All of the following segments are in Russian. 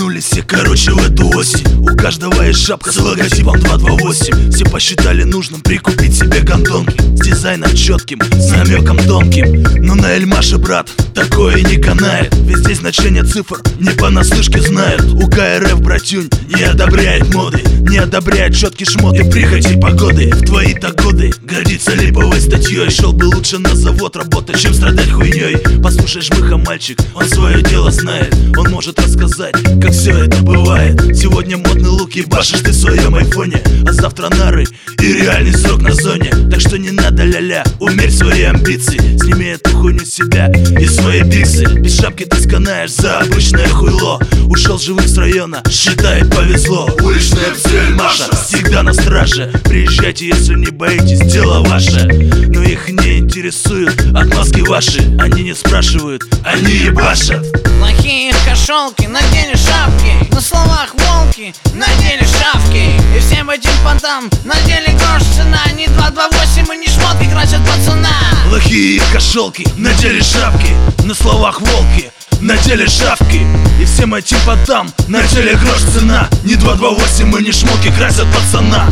Вернулись все, короче, в эту осень. У каждого есть шапка с логотипом 228. Все посчитали нужным прикупить себе гондонки с дизайном четким, с намеком тонким. Но на Эльмаше, брат, такое не канает. Ведь здесь значение цифр не понаслышке знают. У КРФ, братюнь, не одобряет моды, не одобряет четкий шмот и прихоти погоды. В твои-то годы годится липовой статьей. Шел бы лучше на завод работать, чем страдать хуйней. Послушай Жмыха, мальчик, он свое дело знает. Он может рассказать, как все это бывает. Сегодня модный лук, ебашишь ты в своем айфоне, а завтра нары и реальный срок на зоне. Так что не надо ля-ля, умерь свои амбиции. Сними эту хуйню с себя и свои биксы. Без шапки ты сканаешь за обычное хуйло. Ушел живых с района, считай, повезло. Уличная Эльмаша всегда на страже. Приезжайте, если не боитесь, дело ваше. Но их не интересуют отмазки ваши. Они не спрашивают, они ебашат. Плохие кошелки, надели шапки. На словах волки, надели шапки. И всем этим понтам надели грош цена. Не 228 и не шмотки красят пацана. Плохие кошелки, надели шапки. На словах волки, надели шапки. И всем этим потам надели грош цена. Не 228 и не шмотки красят пацана.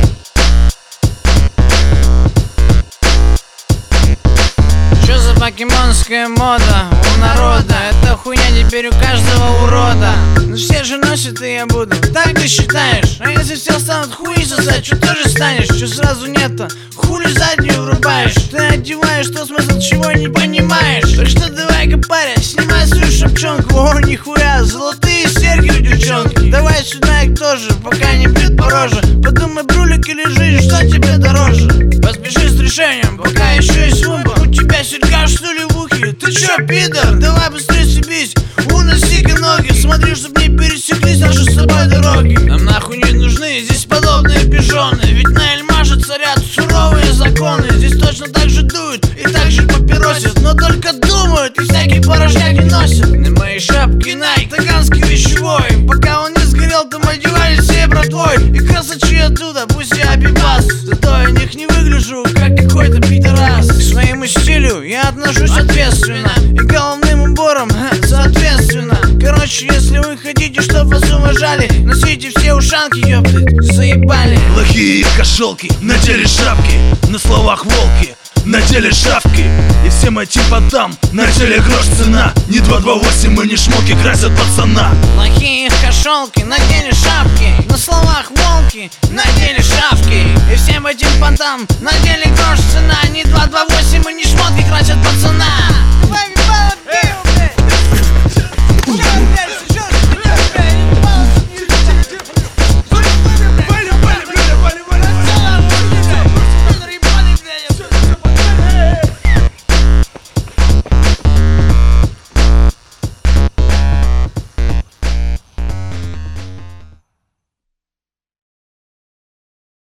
Что за покемонская мода у народа? Эта хуйня теперь у каждого урода. Но все же носят, и я буду. Так ты считаешь? А если все станут хуи сосать, что тоже станешь? Что сразу нет-то? Хули заднюю врубаешь? Ты одеваешь, что смысл чего не понимаешь? Так что давай-ка, паря, снимай свою шапчонку. О, нихуя, золотые серьги у девчонки. Давай сюда их тоже, пока не бьют по роже. Подумай, брулик или жизнь, что тебе дороже? Поспеши с решением, пока еще есть выбор. У тебя серьга, что ли, в ухе? Ты чё, пидор? Давай быстрее съебись, уноси-ка ноги. Смотри, чтоб не пересеклись наши с тобой дороги. Нам нахуй не нужны здесь подобные пижоны. Ведь на Эльмаше царят суровые законы. Здесь точно так же дуют и так же папиросят. Но только думают и всякий порожняк не носят. На моей шапке Nike, таганский вещевой. Пока он не сгорел, там одевались все братвой. И красочи оттуда, пусть я обибас. Зато я них не выгляжу, как какой-то пидорас. К своему стилю я отношусь ответственно. И головным убором, соответственно. Короче, если вы хотите, чтоб вас уважали, носите все ушанки, ёпты, заебали. Плохие кошелки, надели шапки. На словах волки, надели шапки. И всем этим потам надели грош цена. Не 228 и не шмотки красят пацана. Плохие кошелки, надели шапки. На словах волки, надели шапки. И всем этим понтам надели грош цена. Не 228 и не шмотки красят пацана.